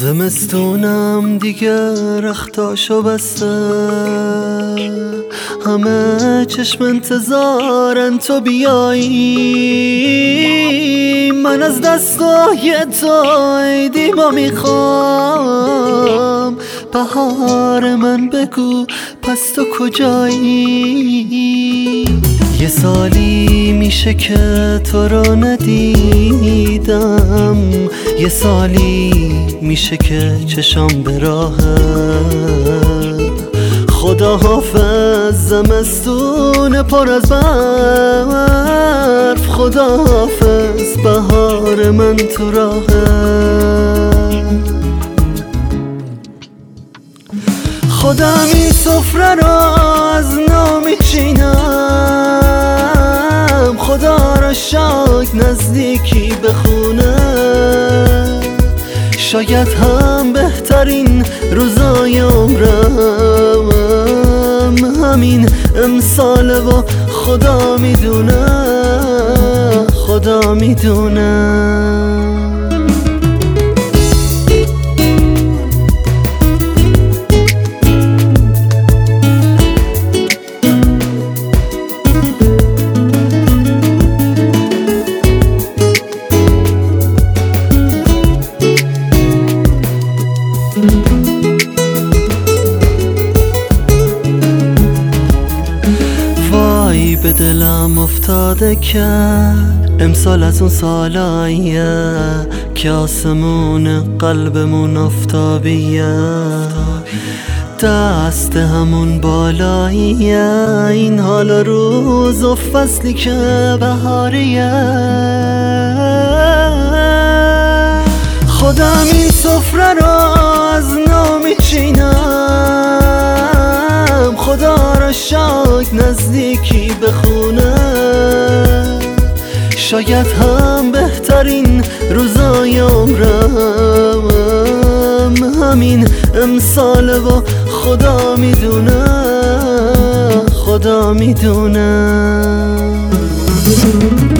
زمستونم دیگه رختاشو بسته، همه چشم انتظارن تو بیایی. من از دستای تو ای دیما میخوام، بهار من بگو پس تو کجایی؟ یه سالی میشه که تو رو ندیدم، یه سالی میشه که چشام به راهه. خدا حافظ زمستون پر از برف، خدا حافظ بهار من تو راهه. خودم این سفره را از نامی چینم، خدا را شاید نزدیکی بخونه. شاید هم بهترین روزای عمرم همین امساله و خدا میدونه، خدا میدونه. وای به دلم افتاده که امسال از اون سالاییه که آسمون قلبمون آفتابیه، دست همون بالاییه. این حال روز و فصلی که بهاریه. خودم این سفره را از نامی چینم، خدا را شاید نزدیکی بخونه. شاید هم بهترین روزای عمرم همین امساله و خدا میدونه، خدا میدونه.